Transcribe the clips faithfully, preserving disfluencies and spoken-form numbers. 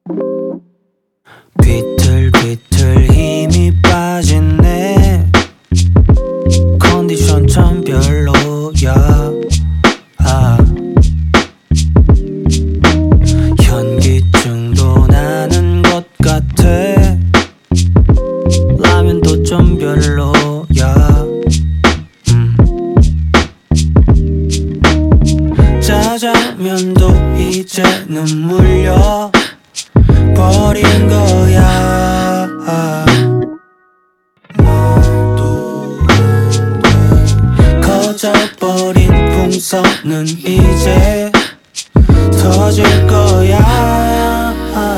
비틀비틀 힘이 빠지네. 컨디션 참 별로야. 아. 현기증도 나는 것 같아. 라면도 좀 별로야. 음. 짜장면도 이제는 물려 버린 거야. 말도 안 돼. 커져버린 풍선은 이제 터질 거야.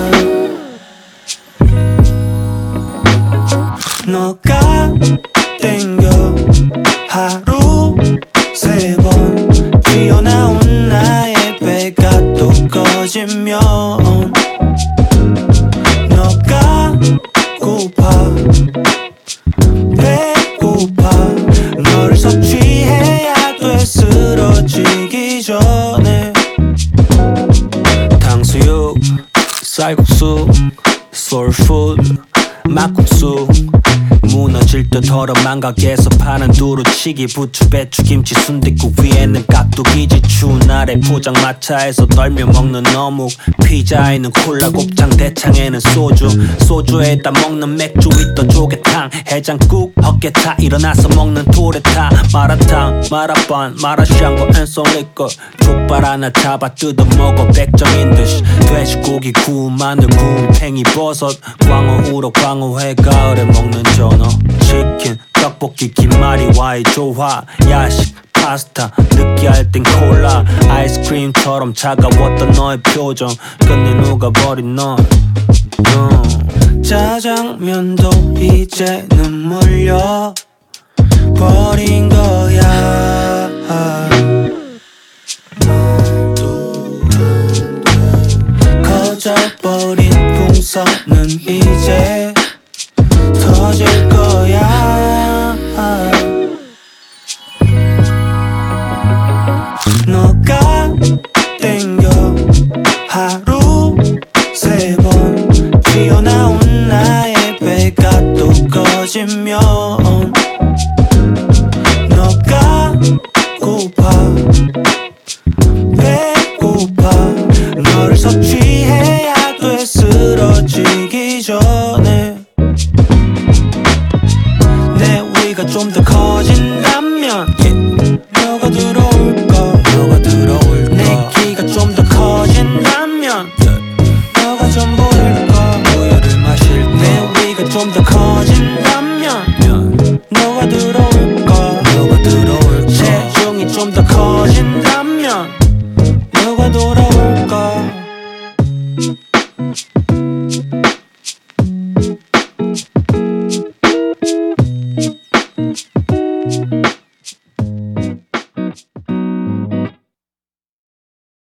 너가 땡겨 하루 세 번 튀어나온 나의 배가 또 꺼지면 너가 고파 배고파 너를 섭취해야 돼 쓰러지기 전에. 탕수육 쌀국수 소울푸드 막국수 무너질 듯 얼음만 가게에서 파는 두루치기 부추 배추 김치 순댓국 위에는 깍두기지 추운 날에 포장마차에서 떨며 먹는 어묵 피자에는 콜라 곱창 대창에는 소주 소주에다 먹는 맥주 있던 조개탕 해장국 헛개타 일어나서 먹는 토레타 마라탕 마라반 마라샹궈 앤송리꺼 족발 하나 잡아 뜯어 먹어 백점인 듯이 돼지고기 구운 마늘 구운 팽이 버섯 광어 우럭 광어회 가을에 먹는 전어 치킨 떡볶이 김말이 와의 조화 야식 파스타 느끼할 땐 콜라 아이스크림처럼 차가웠던 너의 표정 끝내 녹아버린 너. 음. 짜장면도 이제는 물려 버린 거야. 말도 안 돼. 커져버린 풍선은 이제 터질 거야. 너가 땡겨 하루 세 번 튀어나온 나의 배가 또 꺼지면 너가 고파 배고파 너를 섭취해야 돼 쓰러지기 전에. 내 위가 좀 더 커진다면 yeah. 너가 들어올까 너가 들어올까 내 키가 좀 더 커진다면 yeah. 너가 좀 보일까 우유를 마실까 내 위가 좀 더 커진다면